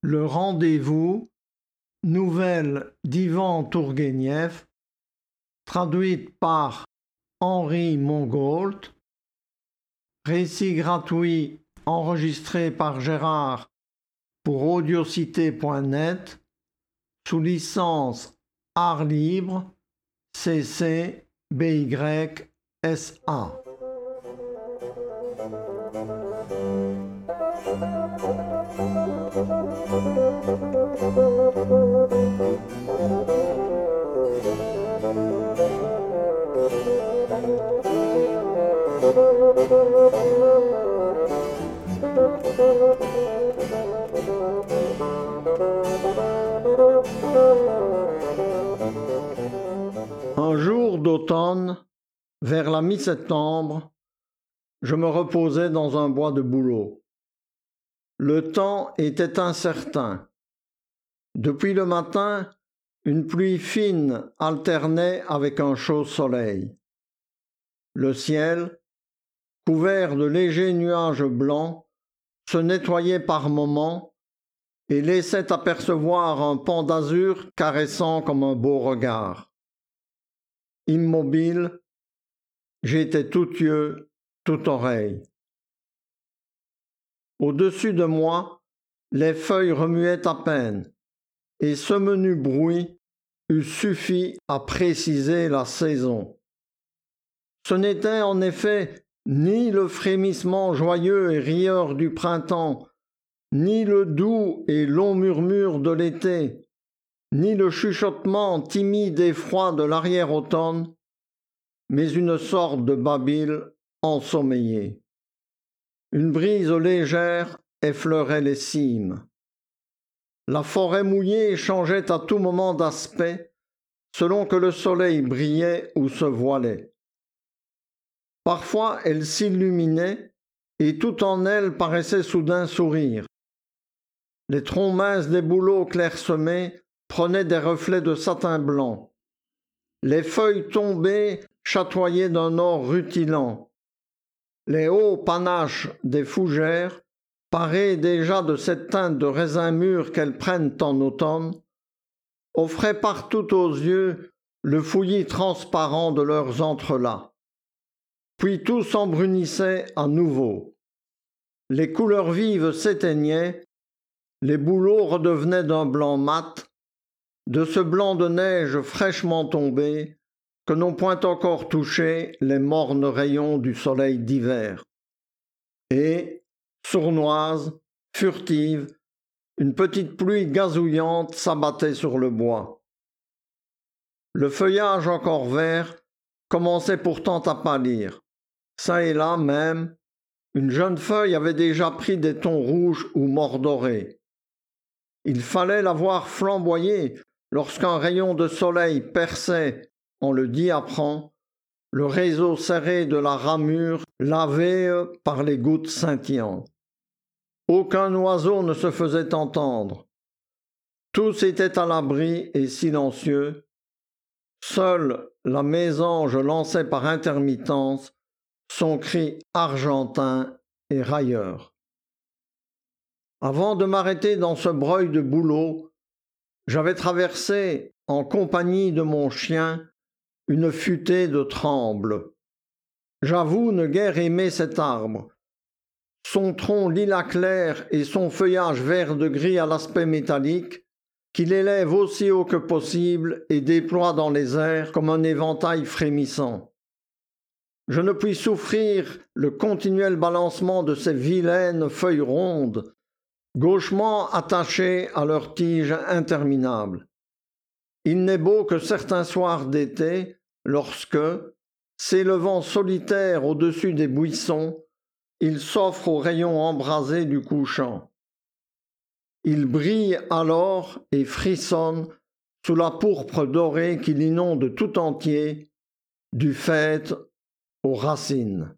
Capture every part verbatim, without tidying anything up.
Le rendez-vous, nouvelle d'Ivan Tourguenieff, traduite par Henri Mongault, récit gratuit enregistré par Gérard pour audiocité point net, sous licence Art Libre, C C B Y S A. Un jour d'automne, vers la mi-septembre, je me reposais dans un bois de bouleau. Le temps était incertain. Depuis le matin, une pluie fine alternait avec un chaud soleil. Le ciel, couvert de légers nuages blancs, se nettoyait par moments et laissait apercevoir un pan d'azur caressant comme un beau regard. Immobile, j'étais tout yeux, tout oreille. Au-dessus de moi, les feuilles remuaient à peine, et ce menu bruit eût suffi à préciser la saison. Ce n'était en effet ni le frémissement joyeux et rieur du printemps, ni le doux et long murmure de l'été, ni le chuchotement timide et froid de l'arrière-automne, mais une sorte de Babyle ensommeillée. Une brise légère effleurait les cimes. La forêt mouillée changeait à tout moment d'aspect, selon que le soleil brillait ou se voilait. Parfois elle s'illuminait, et tout en elle paraissait soudain sourire. Les troncs minces des bouleaux clairsemés prenaient des reflets de satin blanc. Les feuilles tombées chatoyaient d'un or rutilant. Les hauts panaches des fougères, parés déjà de cette teinte de raisin mûr qu'elles prennent en automne, offraient partout aux yeux le fouillis transparent de leurs entrelacs. Puis tout s'embrunissait à nouveau. Les couleurs vives s'éteignaient, les bouleaux redevenaient d'un blanc mat, de ce blanc de neige fraîchement tombé que n'ont point encore touché les mornes rayons du soleil d'hiver. Et, sournoise, furtive, une petite pluie gazouillante s'abattait sur le bois. Le feuillage encore vert commençait pourtant à pâlir. Ça et là même, une jeune feuille avait déjà pris des tons rouges ou mordorés. Il fallait la voir flamboyer lorsqu'un rayon de soleil perçait, on le diaprant, le réseau serré de la ramure lavé par les gouttes scintillantes. Aucun oiseau ne se faisait entendre. Tous étaient à l'abri et silencieux. Seule la mésange lançait par intermittence son cri argentin et railleur. Avant de m'arrêter dans ce breuil de bouleau, j'avais traversé, en compagnie de mon chien, une futée de trembles. J'avoue ne guère aimer cet arbre. Son tronc lilas clair et son feuillage vert de gris à l'aspect métallique, qu'il élève aussi haut que possible et déploie dans les airs comme un éventail frémissant. Je ne puis souffrir le continuel balancement de ces vilaines feuilles rondes, gauchement attachées à leurs tiges interminables. Il n'est beau que certains soirs d'été, lorsque, s'élevant solitaire au-dessus des buissons, il s'offre aux rayons embrasés du couchant. Il brille alors et frissonne sous la pourpre dorée qui l'inonde tout entier, du faîte aux racines.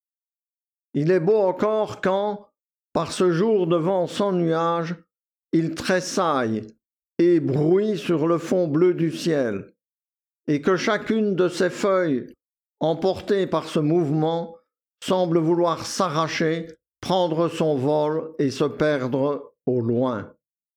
Il est beau encore quand, par ce jour de vent sans nuage, il tressaille et bruit sur le fond bleu du ciel, et que chacune de ses feuilles, emportée par ce mouvement, semble vouloir s'arracher, prendre son vol et se perdre au loin.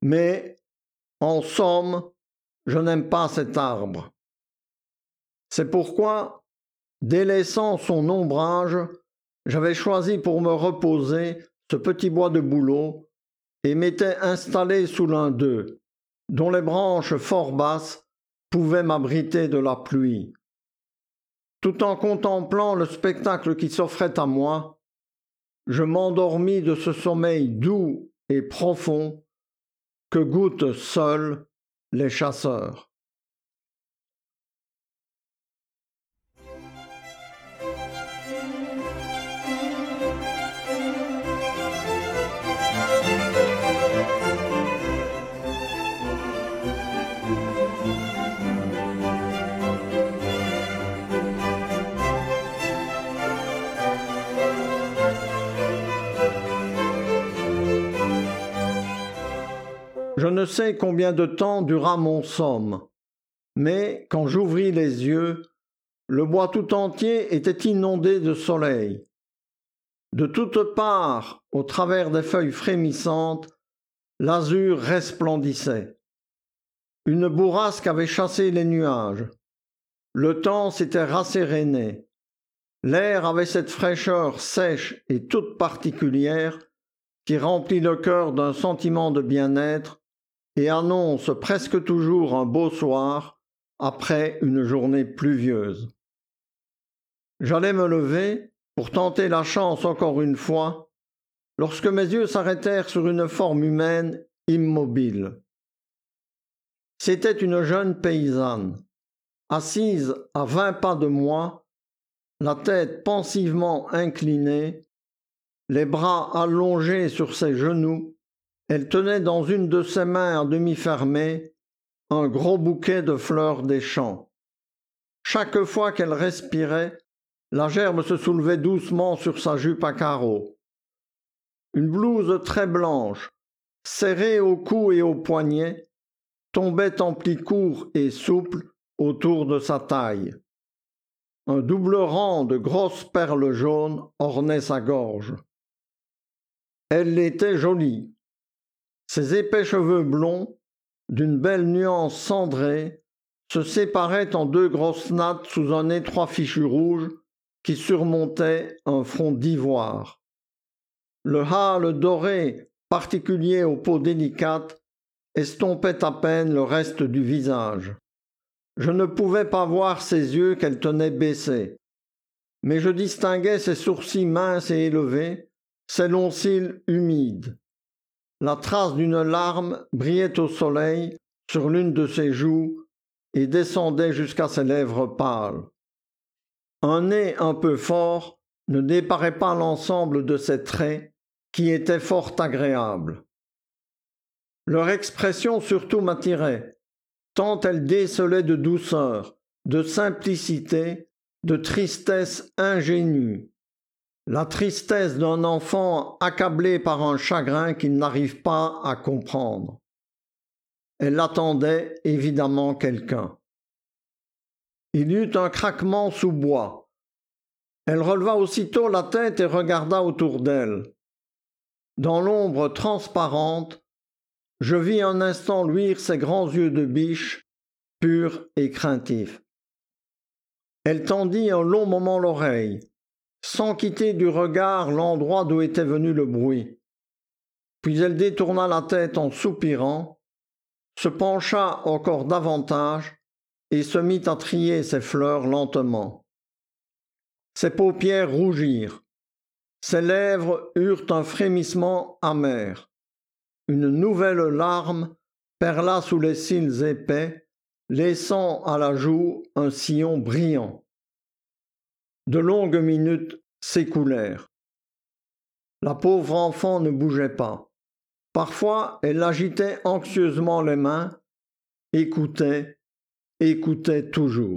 Mais, en somme, je n'aime pas cet arbre. C'est pourquoi, délaissant son ombrage, j'avais choisi pour me reposer ce petit bois de bouleau et m'étais installé sous l'un d'eux, dont les branches fort basses pouvaient m'abriter de la pluie. Tout en contemplant le spectacle qui s'offrait à moi, je m'endormis de ce sommeil doux et profond que goûtent seuls les chasseurs. Je ne sais combien de temps dura mon somme, mais quand j'ouvris les yeux, le bois tout entier était inondé de soleil. De toutes parts, au travers des feuilles frémissantes, l'azur resplendissait. Une bourrasque avait chassé les nuages. Le temps s'était rasséréné. L'air avait cette fraîcheur sèche et toute particulière qui remplit le cœur d'un sentiment de bien-être et annonce presque toujours un beau soir après une journée pluvieuse. J'allais me lever pour tenter la chance encore une fois, lorsque mes yeux s'arrêtèrent sur une forme humaine immobile. C'était une jeune paysanne, assise à vingt pas de moi, la tête pensivement inclinée, les bras allongés sur ses genoux. Elle tenait dans une de ses mains à demi fermées un gros bouquet de fleurs des champs. Chaque fois qu'elle respirait, la gerbe se soulevait doucement sur sa jupe à carreaux. Une blouse très blanche, serrée au cou et au poignet, tombait en plis courts et souples autour de sa taille. Un double rang de grosses perles jaunes ornait sa gorge. Elle était jolie. Ses épais cheveux blonds, d'une belle nuance cendrée, se séparaient en deux grosses nattes sous un étroit fichu rouge qui surmontait un front d'ivoire. Le hâle doré, particulier aux peaux délicates, estompait à peine le reste du visage. Je ne pouvais pas voir ses yeux qu'elle tenait baissés, mais je distinguais ses sourcils minces et élevés, ses longs cils humides. La trace d'une larme brillait au soleil sur l'une de ses joues et descendait jusqu'à ses lèvres pâles. Un nez un peu fort ne déparait pas l'ensemble de ses traits qui étaient fort agréables. Leur expression surtout m'attirait, tant elle décelait de douceur, de simplicité, de tristesse ingénue. La tristesse d'un enfant accablé par un chagrin qu'il n'arrive pas à comprendre. Elle attendait évidemment quelqu'un. Il y eut un craquement sous bois. Elle releva aussitôt la tête et regarda autour d'elle. Dans l'ombre transparente, je vis un instant luire ses grands yeux de biche, purs et craintifs. Elle tendit un long moment l'oreille, sans quitter du regard l'endroit d'où était venu le bruit. Puis elle détourna la tête en soupirant, se pencha encore davantage et se mit à trier ses fleurs lentement. Ses paupières rougirent, ses lèvres eurent un frémissement amer. Une nouvelle larme perla sous les cils épais, laissant à la joue un sillon brillant. De longues minutes s'écoulèrent. La pauvre enfant ne bougeait pas. Parfois, elle agitait anxieusement les mains, écoutait, écoutait toujours.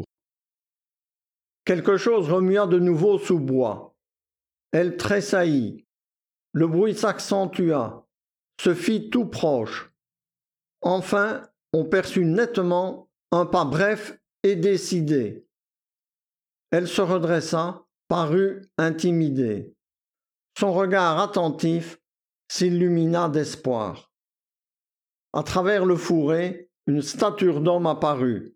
Quelque chose remua de nouveau sous bois. Elle tressaillit. Le bruit s'accentua, se fit tout proche. Enfin, on perçut nettement un pas bref et décidé. Elle se redressa, parut intimidée. Son regard attentif s'illumina d'espoir. À travers le fourré, une stature d'homme apparut.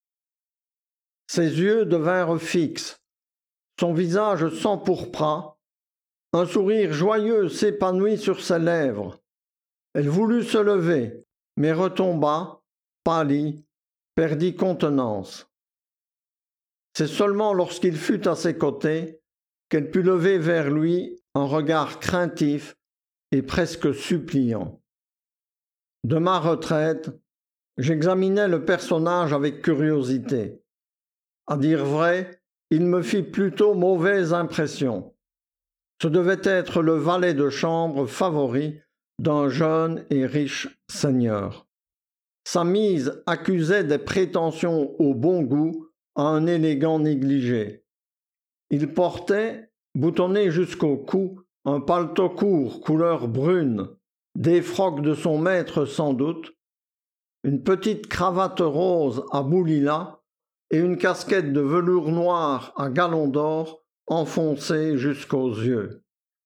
Ses yeux devinrent fixes, son visage s'empourpra, un sourire joyeux s'épanouit sur ses lèvres. Elle voulut se lever, mais retomba, pâlit, perdit contenance. C'est seulement lorsqu'il fut à ses côtés qu'elle put lever vers lui un regard craintif et presque suppliant. De ma retraite, j'examinais le personnage avec curiosité. À dire vrai, il me fit plutôt mauvaise impression. Ce devait être le valet de chambre favori d'un jeune et riche seigneur. Sa mise accusait des prétentions au bon goût à un élégant négligé. Il portait, boutonné jusqu'au cou, un paletot court couleur brune, des frocs de son maître sans doute, une petite cravate rose à bout lilas et une casquette de velours noir à galons d'or enfoncée jusqu'aux yeux.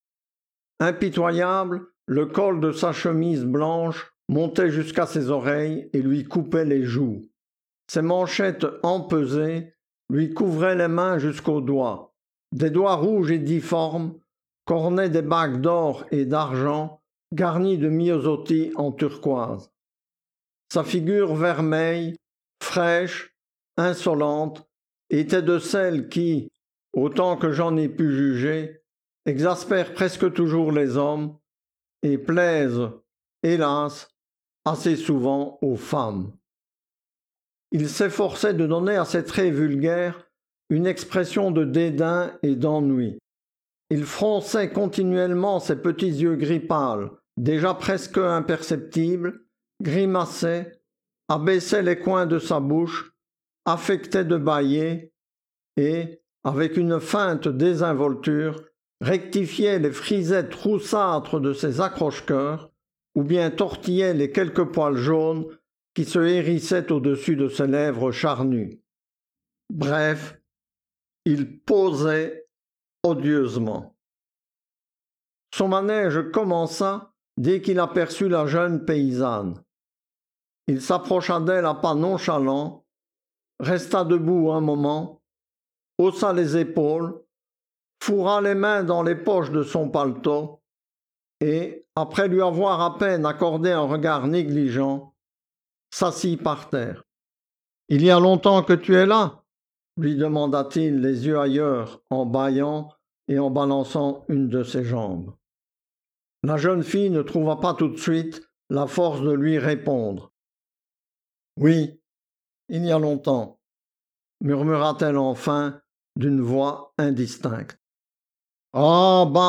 Impitoyable, le col de sa chemise blanche montait jusqu'à ses oreilles et lui coupait les joues. Ses manchettes empesées lui couvraient les mains jusqu'aux doigts. Des doigts rouges et difformes qu'ornaient des bagues d'or et d'argent garnies de myosotis en turquoise. Sa figure vermeille, fraîche, insolente, était de celles qui, autant que j'en ai pu juger, exaspèrent presque toujours les hommes et plaisent, hélas, assez souvent aux femmes. Il s'efforçait de donner à ses traits vulgaires une expression de dédain et d'ennui. Il fronçait continuellement ses petits yeux gris pâles, déjà presque imperceptibles, grimaçait, abaissait les coins de sa bouche, affectait de bâiller et, avec une feinte désinvolture, rectifiait les frisettes roussâtres de ses accroche-cœurs ou bien tortillait les quelques poils jaunes qui se hérissaient au-dessus de ses lèvres charnues. Bref, il posait odieusement. Son manège commença dès qu'il aperçut la jeune paysanne. Il s'approcha d'elle à pas nonchalants, resta debout un moment, haussa les épaules, fourra les mains dans les poches de son paletot et, après lui avoir à peine accordé un regard négligent, s'assit par terre. « Il y a longtemps que tu es là ?» lui demanda-t-il les yeux ailleurs en bâillant et en balançant une de ses jambes. La jeune fille ne trouva pas tout de suite la force de lui répondre. « Oui, il y a longtemps, » murmura-t-elle enfin d'une voix indistincte. « Ah, bah !»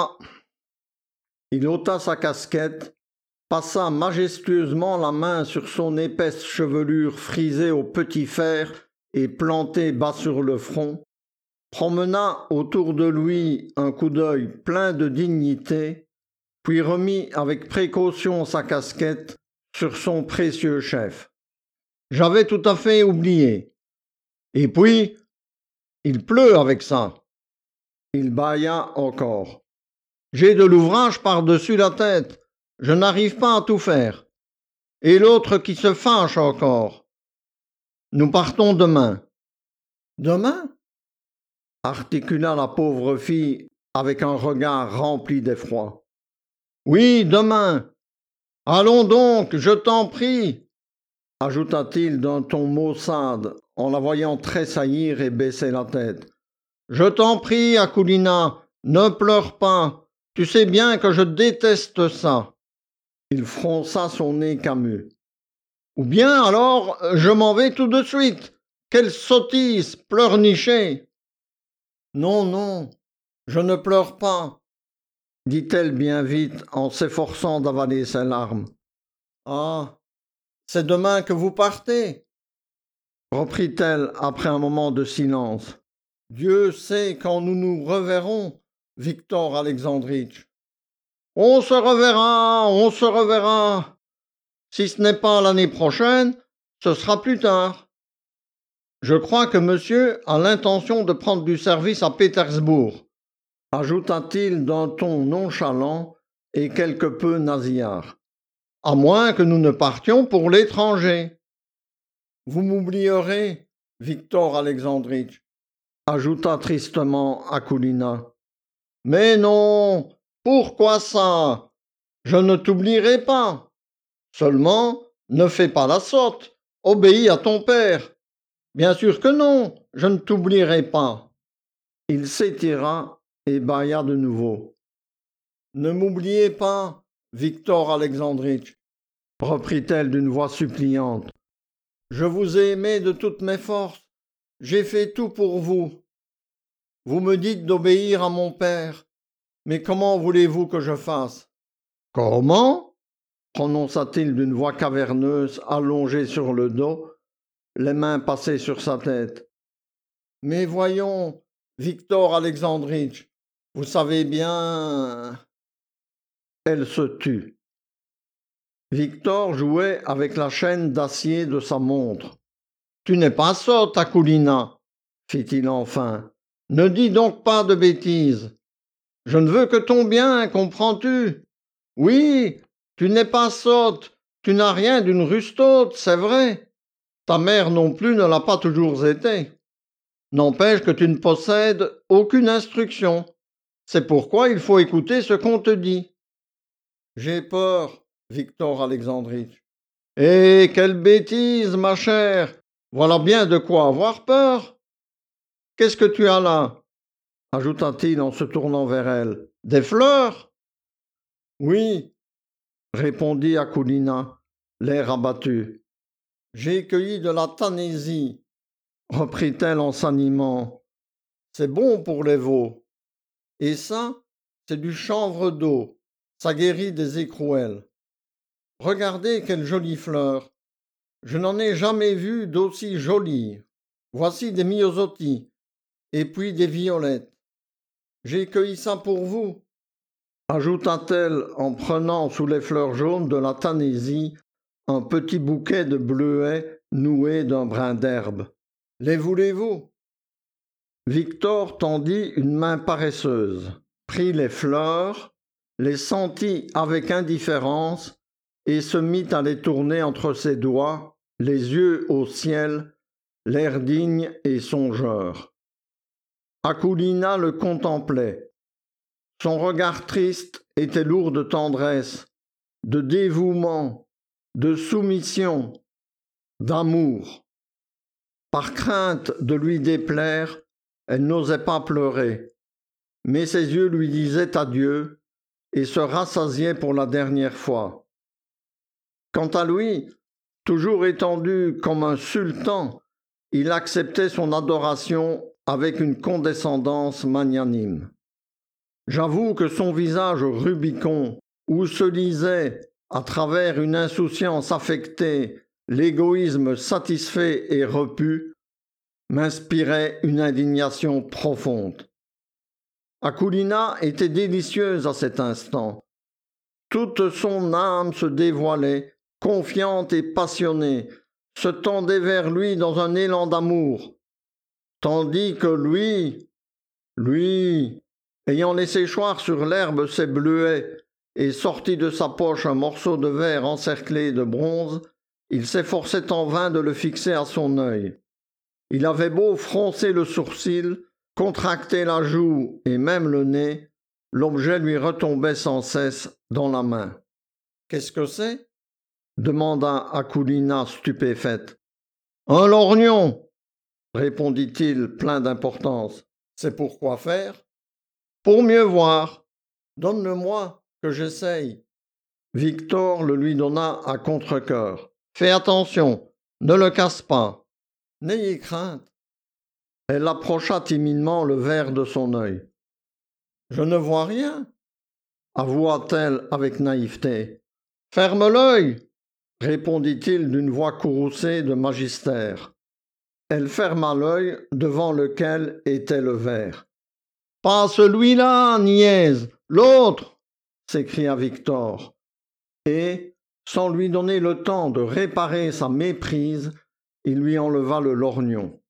Il ôta sa casquette, passa majestueusement la main sur son épaisse chevelure frisée au petit fer et plantée bas sur le front, promena autour de lui un coup d'œil plein de dignité, puis remit avec précaution sa casquette sur son précieux chef. « J'avais tout à fait oublié. Et puis, il pleut avec ça. » Il bâilla encore. « J'ai de l'ouvrage par-dessus la tête. Je n'arrive pas à tout faire. Et l'autre qui se fâche encore. Nous partons demain. »« Demain ?» articula la pauvre fille avec un regard rempli d'effroi. « Oui, demain. Allons donc, je t'en prie, » ajouta-t-il d'un ton maussade en la voyant tressaillir et baisser la tête. « Je t'en prie, Akoulina, ne pleure pas. Tu sais bien que je déteste ça. » Il fronça son nez camus. « Ou bien alors, je m'en vais tout de suite. Quelle sottise, pleurnicher !»« Non, non, je ne pleure pas, » dit-elle bien vite en s'efforçant d'avaler ses larmes. « Ah, c'est demain que vous partez, » reprit-elle après un moment de silence. « Dieu sait quand nous nous reverrons, Victor Alexandritch. »« On se reverra, on se reverra. Si ce n'est pas l'année prochaine, ce sera plus tard. Je crois que monsieur a l'intention de prendre du service à Pétersbourg, » ajouta-t-il d'un ton nonchalant et quelque peu nasillard. à moins que nous ne partions pour l'étranger. Vous m'oublierez, Victor Alexandritch, ajouta tristement Akoulina. Mais non, pourquoi ça? Je ne t'oublierai pas. Seulement, ne fais pas la sotte, obéis à ton père. Bien sûr que non, je ne t'oublierai pas. Il s'étira et bâilla de nouveau. Ne m'oubliez pas, Victor Alexandritch, reprit-elle d'une voix suppliante. Je vous ai aimé de toutes mes forces, j'ai fait tout pour vous. Vous me dites d'obéir à mon père, mais comment voulez-vous que je fasse? Comment? Prononça-t-il d'une voix caverneuse, allongée sur le dos, les mains passées sur sa tête. Mais voyons, Victor Alexandritch, vous savez bien... Elle se tut. Victor jouait avec la chaîne d'acier de sa montre. Tu n'es pas sotte, Akoulina, fit-il enfin. Ne dis donc pas de bêtises. Je ne veux que ton bien, comprends-tu? Oui, tu n'es pas sotte, tu n'as rien d'une rustote, c'est vrai. Ta mère non plus ne l'a pas toujours été. N'empêche que tu ne possèdes aucune instruction. C'est pourquoi il faut écouter ce qu'on te dit. J'ai peur, Victor Alexandritch. Eh, quelle bêtise, ma chère! Voilà bien de quoi avoir peur. Qu'est-ce que tu as là? Ajouta-t-il en se tournant vers elle. Des fleurs? Oui, répondit Akoulina, l'air abattu. J'ai cueilli de la tanésie, reprit-elle en s'animant. C'est bon pour les veaux. Et ça, c'est du chanvre d'eau. Ça guérit des écrouelles. Regardez quelles jolies fleurs. Je n'en ai jamais vu d'aussi jolies. Voici des myosotis, et puis des violettes. J'ai cueilli ça pour vous, ajouta-t-elle en prenant sous les fleurs jaunes de la tanésie un petit bouquet de bleuets noué d'un brin d'herbe. Les voulez-vous? Victor tendit une main paresseuse, prit les fleurs, les sentit avec indifférence et se mit à les tourner entre ses doigts, les yeux au ciel, l'air digne et songeur. Akoulina le contemplait. Son regard triste était lourd de tendresse, de dévouement, de soumission, d'amour. Par crainte de lui déplaire, elle n'osait pas pleurer, mais ses yeux lui disaient adieu et se rassasiaient pour la dernière fois. Quant à lui, toujours étendu comme un sultan, il acceptait son adoration avec une condescendance magnanime. J'avoue que son visage Rubicon, où se lisait, à travers une insouciance affectée, l'égoïsme satisfait et repu, m'inspirait une indignation profonde. Akoulina était délicieuse à cet instant. Toute son âme se dévoilait, confiante et passionnée, se tendait vers lui dans un élan d'amour, tandis que lui, lui, ayant laissé choir sur l'herbe ses bleuets et sorti de sa poche un morceau de verre encerclé de bronze, il s'efforçait en vain de le fixer à son œil. Il avait beau froncer le sourcil, contracter la joue et même le nez, l'objet lui retombait sans cesse dans la main. « Qu'est-ce que c'est » demanda Akoulina stupéfaite. « Un lorgnon » répondit-il plein d'importance. « C'est pour quoi faire ?»« Pour mieux voir. Donne-le-moi, que j'essaye. » Victor le lui donna à contre-cœur. « Fais attention, ne le casse pas. N'ayez crainte. » Elle approcha timidement le verre de son œil. « Je ne vois rien, » avoua-t-elle avec naïveté. « Ferme l'œil, » répondit-il d'une voix courroucée de magistère. Elle ferma l'œil devant lequel était le verre. « Pas celui-là, niaise, l'autre !» s'écria Victor. Et, sans lui donner le temps de réparer sa méprise, il lui enleva le lorgnon.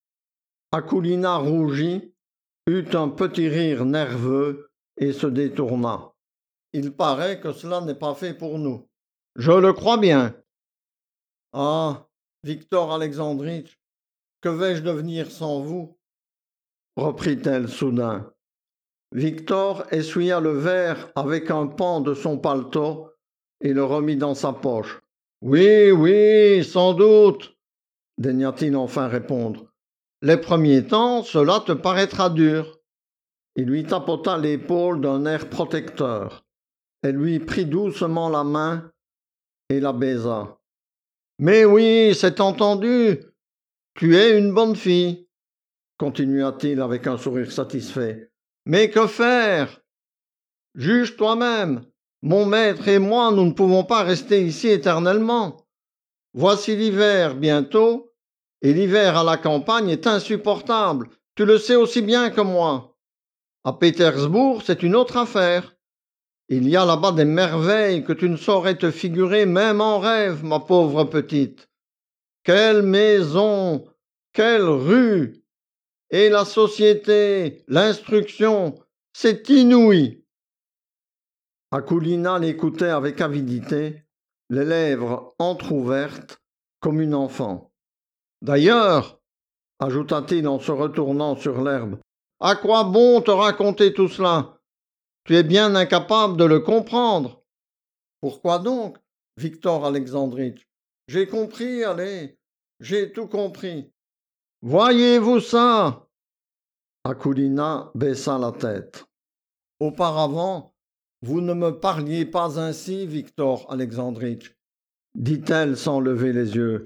Akoulina rougit, eut un petit rire nerveux et se détourna. « Il paraît que cela n'est pas fait pour nous. Je le crois bien. Ah, Victor Alexandritch, que vais-je devenir sans vous? Reprit-elle soudain. Victor essuya le verre avec un pan de son paletot et le remit dans sa poche. Oui, oui, sans doute, daigna-t-il enfin répondre. Les premiers temps, cela te paraîtra dur. Il lui tapota l'épaule d'un air protecteur. Elle lui prit doucement la main et la baisa. Mais oui, c'est entendu. Tu es une bonne fille, continua-t-il avec un sourire satisfait. Mais que faire? Juge toi-même. Mon maître et moi, nous ne pouvons pas rester ici éternellement. Voici l'hiver bientôt, et l'hiver à la campagne est insupportable. Tu le sais aussi bien que moi. À Pétersbourg, c'est une autre affaire. Il y a là-bas des merveilles que tu ne saurais te figurer même en rêve, ma pauvre petite. Quelle maison, quelle rue, et la société, l'instruction, c'est inouï. Akoulina l'écoutait avec avidité, les lèvres entr'ouvertes comme une enfant. D'ailleurs, ajouta-t-il en se retournant sur l'herbe, à quoi bon te raconter tout cela? Tu es bien incapable de le comprendre. Pourquoi donc, Victor Alexandritch? J'ai compris, allez, j'ai tout compris. Voyez-vous ça? Akoulina baissa la tête. Auparavant, vous ne me parliez pas ainsi, Victor Alexandritch, dit-elle sans lever les yeux.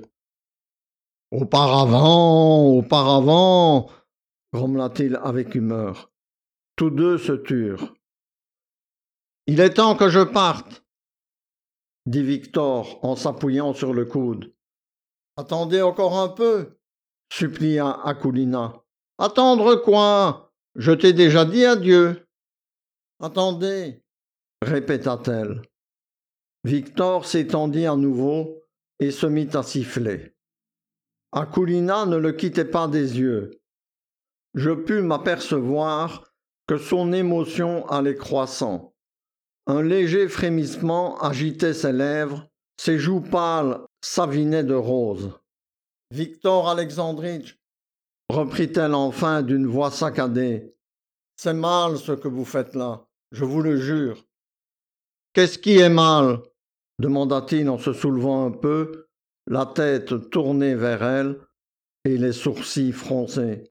Auparavant, auparavant, grommela-t-il avec humeur. Tous deux se turent. Il est temps que je parte, dit Victor en s'appuyant sur le coude. Attendez encore un peu, supplia Akoulina. Attendre quoi? Je t'ai déjà dit adieu. Attendez, répéta-t-elle. Victor s'étendit à nouveau et se mit à siffler. Akoulina ne le quittait pas des yeux. Je pus m'apercevoir que son émotion allait croissant. Un léger frémissement agitait ses lèvres, ses joues pâles s'avinaient de rose. Victor Alexandritch, reprit-elle enfin d'une voix saccadée, c'est mal ce que vous faites là, je vous le jure. Qu'est-ce qui est mal? Demanda-t-il en se soulevant un peu, la tête tournée vers elle et les sourcils froncés.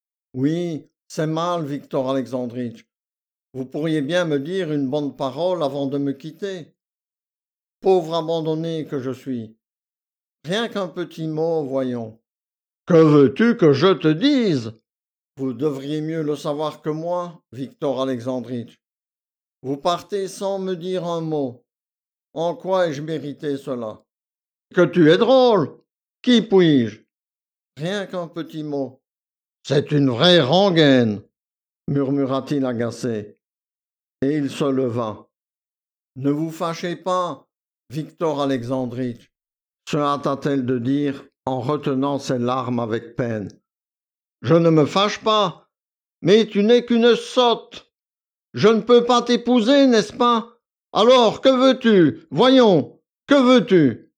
Oui, c'est mal, Victor Alexandritch. Vous pourriez bien me dire une bonne parole avant de me quitter. Pauvre abandonné que je suis. Rien qu'un petit mot, voyons. Que veux-tu que je te dise? Vous devriez mieux le savoir que moi, Victor Alexandritch. Vous partez sans me dire un mot. En quoi ai-je mérité cela? Que tu es drôle. Qui puis-je? Rien qu'un petit mot. C'est une vraie rengaine, murmura-t-il agacé. Et il se leva. Ne vous fâchez pas, Victor Alexandritch, se hâta-t-elle de dire en retenant ses larmes avec peine. Je ne me fâche pas, mais tu n'es qu'une sotte. Je ne peux pas t'épouser, n'est-ce pas? Alors, que veux-tu? Voyons, que veux-tu?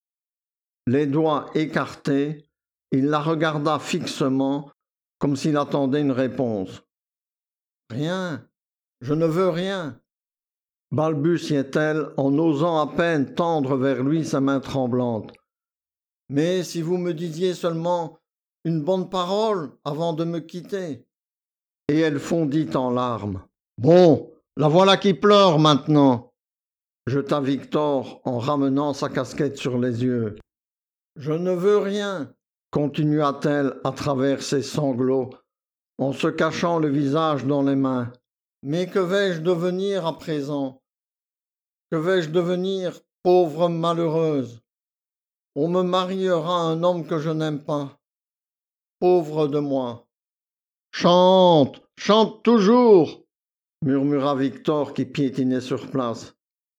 Les doigts écartés, il la regarda fixement, comme s'il attendait une réponse. Rien, je ne veux rien, balbutiait-elle en osant à peine tendre vers lui sa main tremblante. Mais si vous me disiez seulement une bonne parole avant de me quitter. Et elle fondit en larmes. Bon, la voilà qui pleure maintenant, jeta Victor en ramenant sa casquette sur les yeux. Je ne veux rien, continua-t-elle à travers ses sanglots, en se cachant le visage dans les mains. Mais que vais-je devenir à présent? Que vais-je devenir, pauvre malheureuse? On me mariera à un homme que je n'aime pas. Pauvre de moi. Chante, chante toujours, murmura Victor qui piétinait sur place.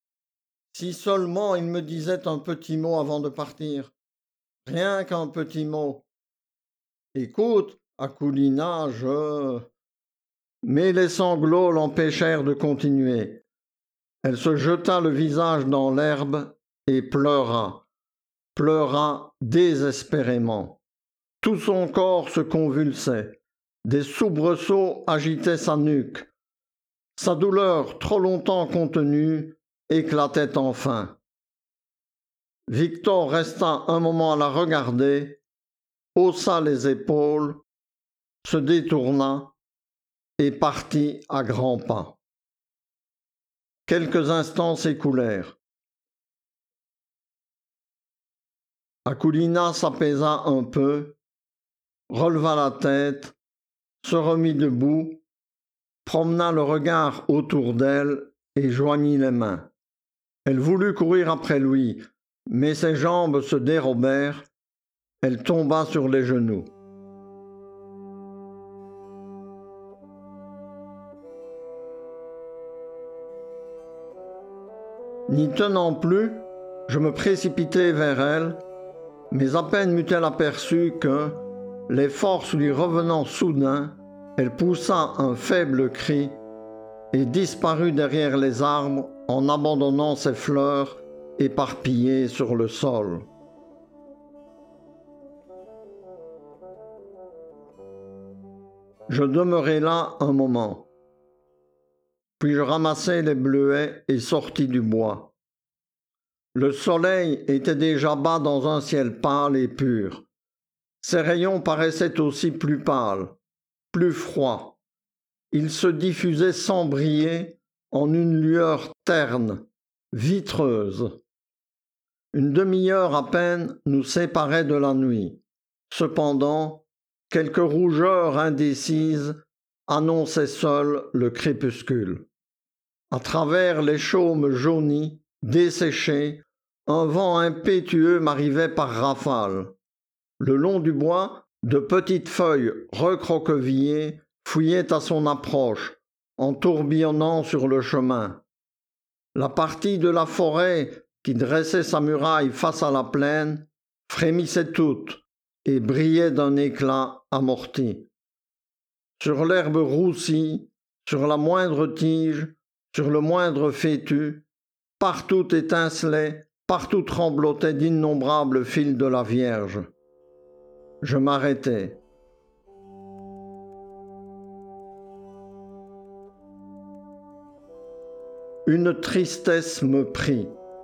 Si seulement il me disait un petit mot avant de partir. Rien qu'un petit mot. Écoute, Akoulina, je... Mais les sanglots l'empêchèrent de continuer. Elle se jeta le visage dans l'herbe et pleura, pleura désespérément. Tout son corps se convulsait, des soubresauts agitaient sa nuque. Sa douleur, trop longtemps contenue, éclatait enfin. Victor resta un moment à la regarder, haussa les épaules, se détourna et partit à grands pas. Quelques instants s'écoulèrent. Akoulina s'apaisa un peu, releva la tête, se remit debout, promena le regard autour d'elle et joignit les mains. Elle voulut courir après lui, mais ses jambes se dérobèrent, elle tomba sur les genoux. N'y tenant plus, je me précipitai vers elle, mais à peine m'eut-elle aperçu que, les forces lui revenant soudain, elle poussa un faible cri et disparut derrière les arbres en abandonnant ses fleurs éparpillées sur le sol. Je demeurai là un moment. Puis je ramassai les bleuets et sortis du bois. Le soleil était déjà bas dans un ciel pâle et pur. Ses rayons paraissaient aussi plus pâles, plus froids. Ils se diffusaient sans briller en une lueur terne, vitreuse. Une demi-heure à peine nous séparait de la nuit. Cependant, quelques rougeurs indécises annonçaient seules le crépuscule. À travers les chaumes jaunis, desséchés, un vent impétueux m'arrivait par rafales. Le long du bois, de petites feuilles recroquevillées fouillaient à son approche, en tourbillonnant sur le chemin. La partie de la forêt qui dressait sa muraille face à la plaine frémissait toute et brillait d'un éclat amorti. Sur l'herbe roussie, sur la moindre tige, sur le moindre fétu, partout étincelait, partout tremblotaient d'innombrables fils de la Vierge. Je m'arrêtai. Une tristesse me prit.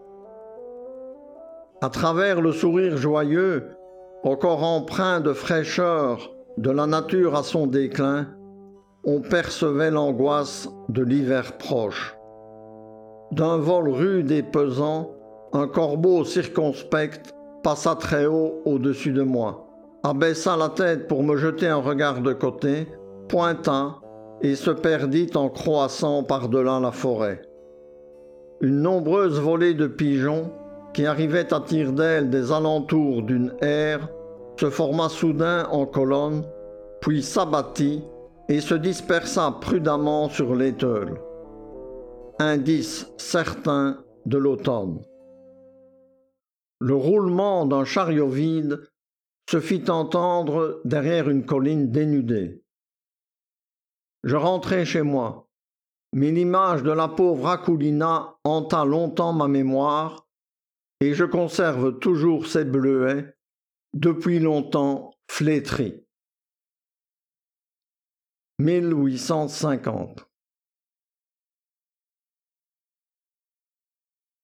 À travers le sourire joyeux, encore empreint de fraîcheur de la nature à son déclin, on percevait l'angoisse de l'hiver proche. D'un vol rude et pesant, un corbeau circonspect passa très haut au-dessus de moi, abaissa la tête pour me jeter un regard de côté, pointa et se perdit en croissant par-delà la forêt. Une nombreuse volée de pigeons, qui arrivaient à tire-d'aile des alentours d'une aire, se forma soudain en colonne, puis s'abattit et se dispersa prudemment sur l'éteule. Indice certain de l'automne. Le roulement d'un chariot vide se fit entendre derrière une colline dénudée. Je rentrai chez moi, mais l'image de la pauvre Akoulina hanta longtemps ma mémoire, et je conserve toujours ces bleuets, depuis longtemps flétris. mille huit cent cinquante